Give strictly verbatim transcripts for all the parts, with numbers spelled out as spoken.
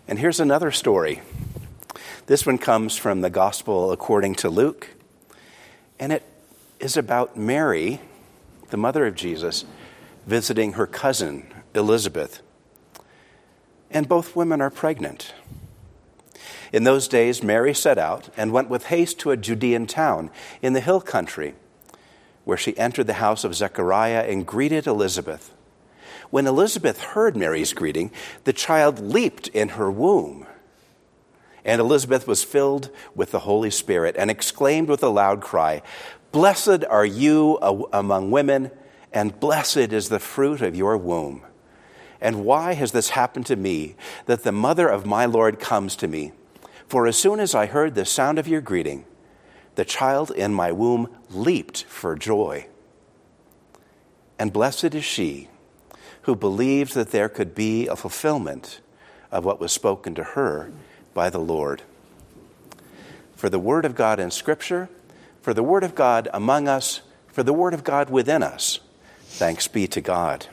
And here's another story. This one comes from the Gospel according to Luke, and it is about Mary, the mother of Jesus, visiting her cousin, Elizabeth. And both women are pregnant. In those days, Mary set out and went with haste to a Judean town in the hill country, where she entered the house of Zechariah and greeted Elizabeth. When Elizabeth heard Mary's greeting, the child leaped in her womb. And Elizabeth was filled with the Holy Spirit and exclaimed with a loud cry, "Blessed are you among women, and blessed is the fruit of your womb. And why has this happened to me, that the mother of my Lord comes to me? For as soon as I heard the sound of your greeting, the child in my womb leaped for joy. And blessed is she who believed that there could be a fulfillment of what was spoken to her by the Lord." For the word of God in Scripture, for the word of God among us, for the word of God within us, thanks be to God.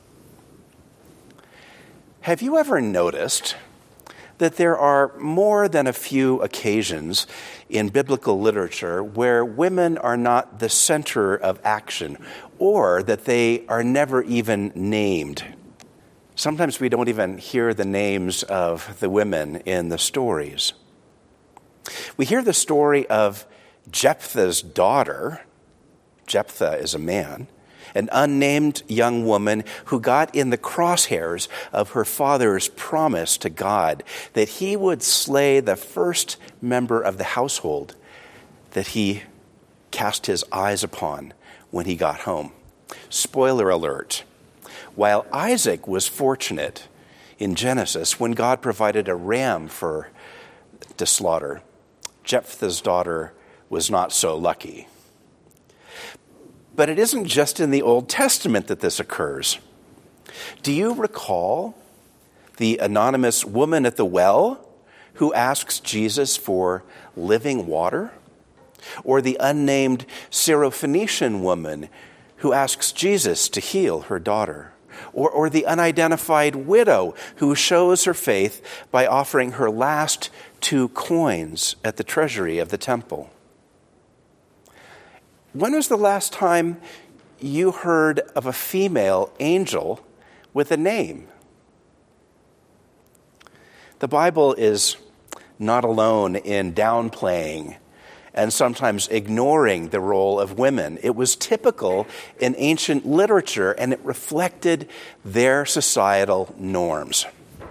Have you ever noticed that there are more than a few occasions in biblical literature where women are not the center of action, or that they are never even named? Sometimes we don't even hear the names of the women in the stories. We hear the story of Jephthah's daughter. Jephthah is a man, an unnamed young woman who got in the crosshairs of her father's promise to God that he would slay the first member of the household that he cast his eyes upon when he got home. Spoiler alert. While Isaac was fortunate in Genesis when God provided a ram for to slaughter, Jephthah's daughter was not so lucky. But it isn't just in the Old Testament that this occurs. Do you recall the anonymous woman at the well who asks Jesus for living water? Or the unnamed Syrophoenician woman who asks Jesus to heal her daughter? Or, or the unidentified widow who shows her faith by offering her last two coins at the treasury of the temple? When was the last time you heard of a female angel with a name? The Bible is not alone in downplaying and sometimes ignoring the role of women. It was typical in ancient literature, and it reflected their societal norms.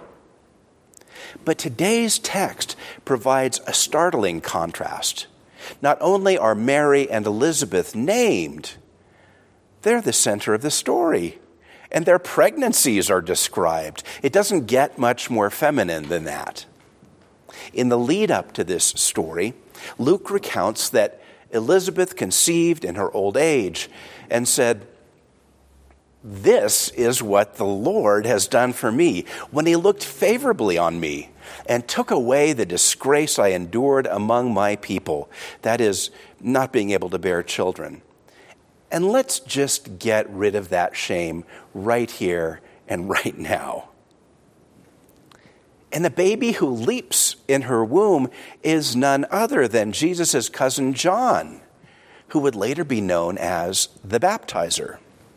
But today's text provides a startling contrast. Not only are Mary and Elizabeth named, they're the center of the story, and their pregnancies are described. It doesn't get much more feminine than that. In the lead up to this story, Luke recounts that Elizabeth conceived in her old age and said, "This is what the Lord has done for me when he looked favorably on me and took away the disgrace I endured among my people," that is, not being able to bear children. And let's just get rid of that shame right here and right now. And the baby who leaps in her womb is none other than Jesus' cousin John, who would later be known as the Baptizer.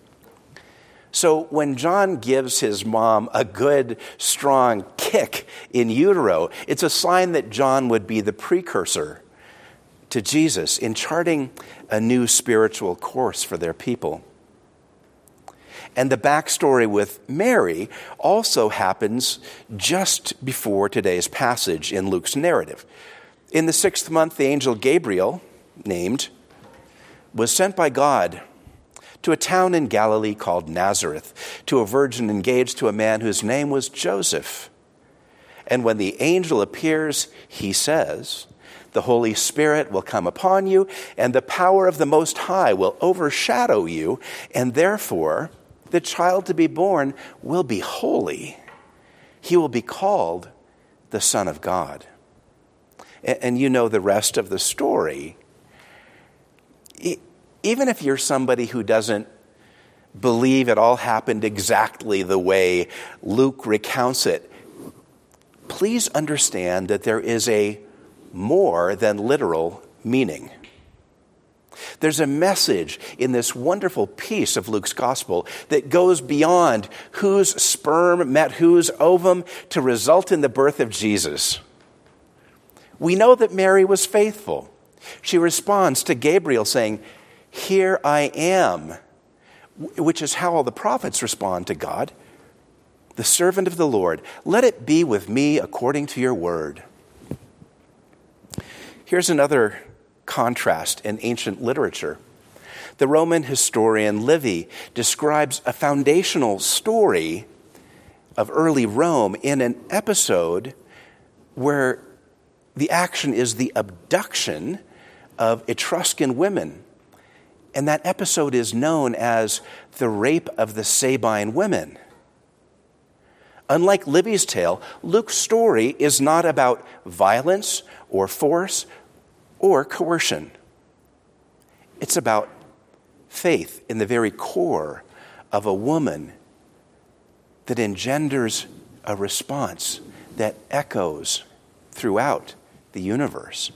So when John gives his mom a good, strong kick in utero, it's a sign that John would be the precursor to Jesus in charting a new spiritual course for their people. And the backstory with Mary also happens just before today's passage in Luke's narrative. In the sixth month, the angel Gabriel, named, was sent by God to a town in Galilee called Nazareth, to a virgin engaged to a man whose name was Joseph. And when the angel appears, he says, "The Holy Spirit will come upon you, and the power of the Most High will overshadow you, and therefore the child to be born will be holy. He will be called the Son of God." And you know the rest of the story. Even if you're somebody who doesn't believe it all happened exactly the way Luke recounts it, please understand that there is a more than literal meaning. There's a message in this wonderful piece of Luke's gospel that goes beyond whose sperm met whose ovum to result in the birth of Jesus. We know that Mary was faithful. She responds to Gabriel saying, "Here I am," which is how all the prophets respond to God. "The servant of the Lord, let it be with me according to your word." Here's another contrast in ancient literature. The Roman historian Livy describes a foundational story of early Rome in an episode where the action is the abduction of Etruscan women. And that episode is known as the rape of the Sabine women. Unlike Livy's tale, Luke's story is not about violence or force or coercion. It's about faith in the very core of a woman that engenders a response that echoes throughout the universe.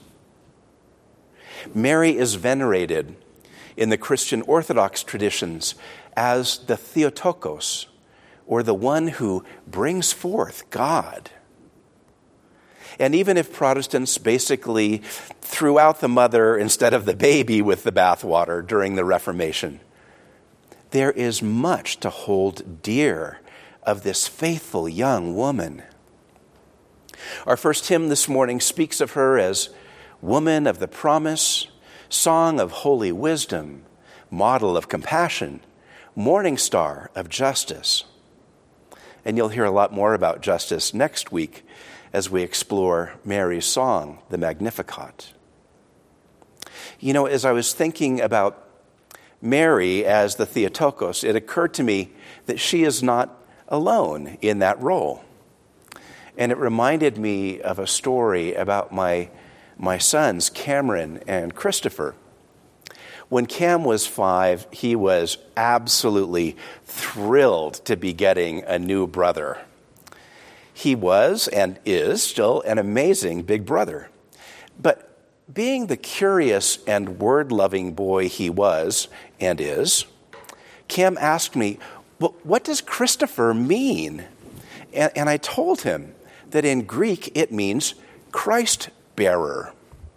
Mary is venerated in the Christian Orthodox traditions as the Theotokos, or the one who brings forth God. And even if Protestants basically threw out the mother instead of the baby with the bathwater during the Reformation, there is much to hold dear of this faithful young woman. Our first hymn this morning speaks of her as woman of the promise, song of holy wisdom, model of compassion, morning star of justice. And you'll hear a lot more about justice next week as we explore Mary's song, the Magnificat. You know, as I was thinking about Mary as the Theotokos, it occurred to me that she is not alone in that role. And it reminded me of a story about my, my sons, Cameron and Christopher. When Cam was five, he was absolutely thrilled to be getting a new brother. He was and is still an amazing big brother. But being the curious and word-loving boy he was and is, Cam asked me, well, what does Christopher mean? And, and I told him that in Greek it means Christ-bearer.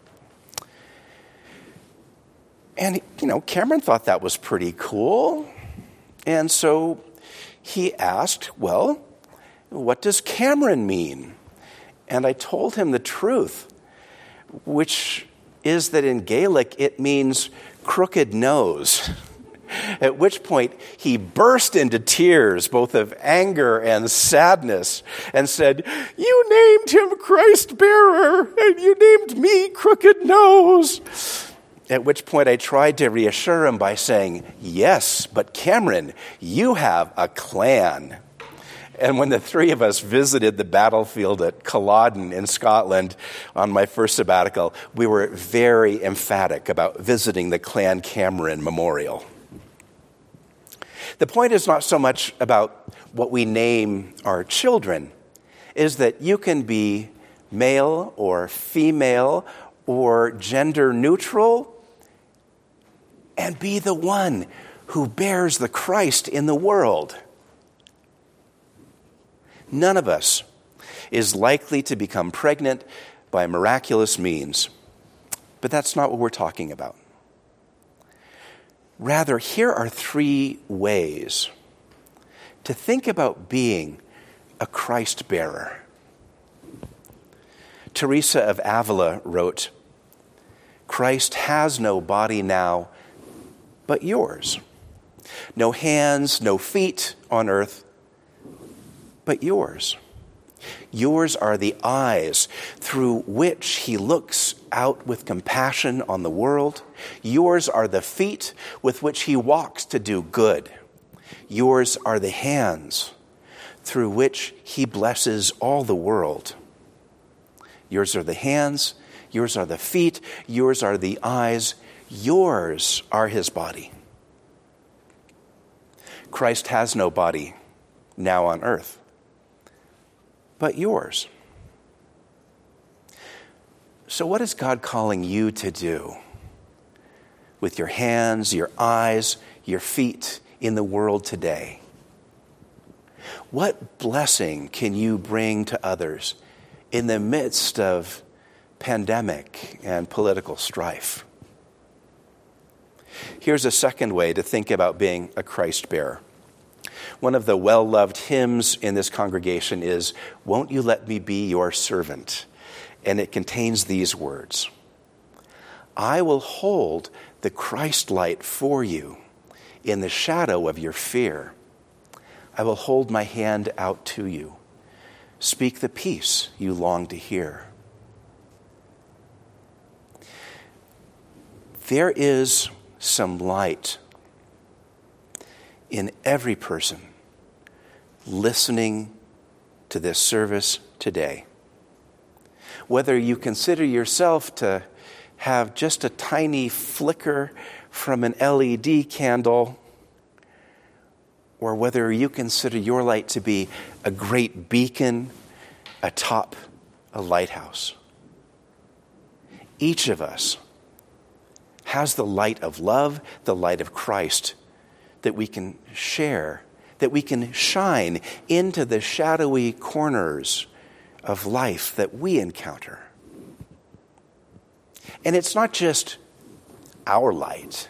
And, you know, Cameron thought that was pretty cool. And so he asked, well, what does Cameron mean? And I told him the truth, which is that in Gaelic it means crooked nose. At which point he burst into tears, both of anger and sadness, and said, "You named him Christ-bearer, and you named me Crooked Nose." At which point I tried to reassure him by saying, "Yes, but Cameron, you have a clan." And when the three of us visited the battlefield at Culloden in Scotland on my first sabbatical, we were very emphatic about visiting the Clan Cameron Memorial. The point is not so much about what we name our children, is that you can be male or female or gender neutral and be the one who bears the Christ in the world. None of us is likely to become pregnant by miraculous means, but that's not what we're talking about. Rather, here are three ways to think about being a Christ bearer. Teresa of Avila wrote, "Christ has no body now but yours, no hands, no feet on earth but yours. Yours are the eyes through which he looks out with compassion on the world. Yours are the feet with which he walks to do good. Yours are the hands through which he blesses all the world. Yours are the hands, yours are the feet, yours are the eyes, yours are his body." Christ has no body now on earth but yours. So what is God calling you to do with your hands, your eyes, your feet in the world today? What blessing can you bring to others in the midst of pandemic and political strife? Here's a second way to think about being a Christ bearer. One of the well-loved hymns in this congregation is, "Won't you let me be your servant?" And it contains these words: "I will hold the Christ light for you in the shadow of your fear. I will hold my hand out to you. Speak the peace you long to hear." There is some light in every person listening to this service today. Whether you consider yourself to have just a tiny flicker from an L E D candle, or whether you consider your light to be a great beacon atop a lighthouse, each of us has the light of love, the light of Christ, that we can share, that we can shine into the shadowy corners of life that we encounter. And it's not just our light,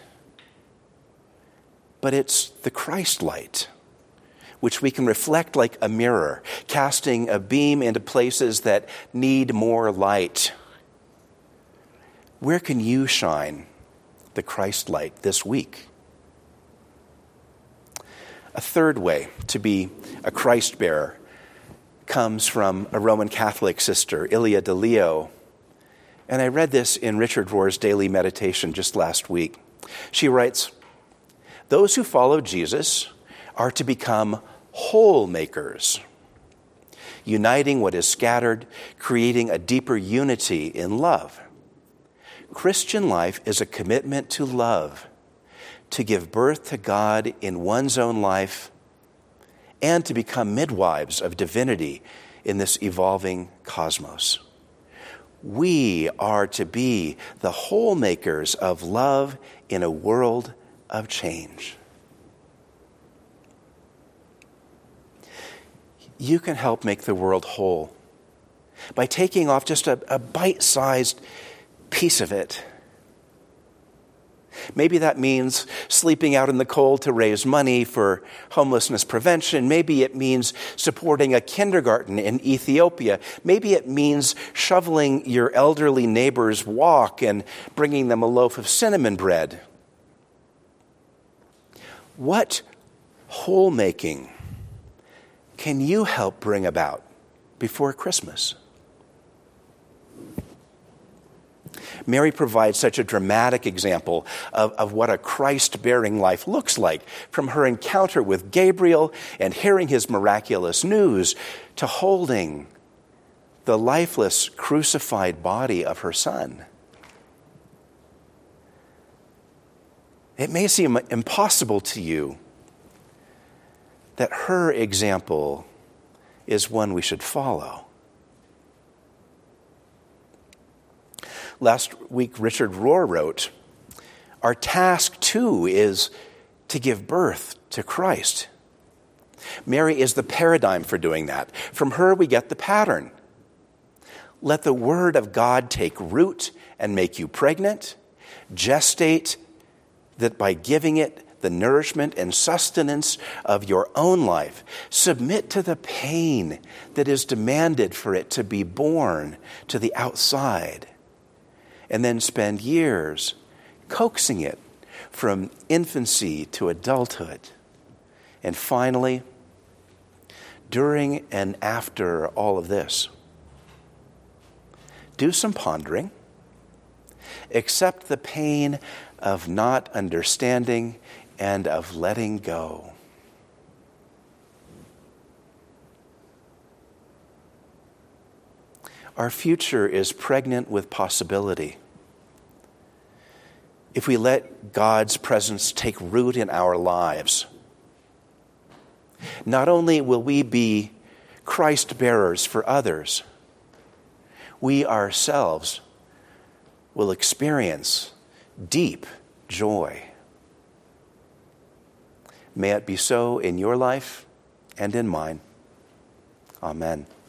but it's the Christ light, which we can reflect like a mirror, casting a beam into places that need more light. Where can you shine the Christ light this week? A third way to be a Christ bearer comes from a Roman Catholic sister, Ilia de Leo. And I read this in Richard Rohr's daily meditation just last week. She writes, "Those who follow Jesus are to become whole makers, uniting what is scattered, creating a deeper unity in love. Christian life is a commitment to love, to give birth to God in one's own life, and to become midwives of divinity in this evolving cosmos. We are to be the whole makers of love in a world of change." You can help make the world whole by taking off just a, a bite-sized piece of it. Maybe that means sleeping out in the cold to raise money for homelessness prevention. Maybe it means supporting a kindergarten in Ethiopia. Maybe it means shoveling your elderly neighbor's walk and bringing them a loaf of cinnamon bread. What whole making can you help bring about before Christmas? Mary provides such a dramatic example of, of what a Christ-bearing life looks like, from her encounter with Gabriel and hearing his miraculous news to holding the lifeless, crucified body of her son. It may seem impossible to you that her example is one we should follow. Last week, Richard Rohr wrote, "Our task, too, is to give birth to Christ." Mary is the paradigm for doing that. From her, we get the pattern. Let the word of God take root and make you pregnant. Gestate that by giving it the nourishment and sustenance of your own life. Submit to the pain that is demanded for it to be born to the outside. And then spend years coaxing it from infancy to adulthood. And finally, during and after all of this, do some pondering. Accept the pain of not understanding and of letting go. Our future is pregnant with possibility. If we let God's presence take root in our lives, not only will we be Christ bearers for others, we ourselves will experience deep joy. May it be so in your life and in mine. Amen.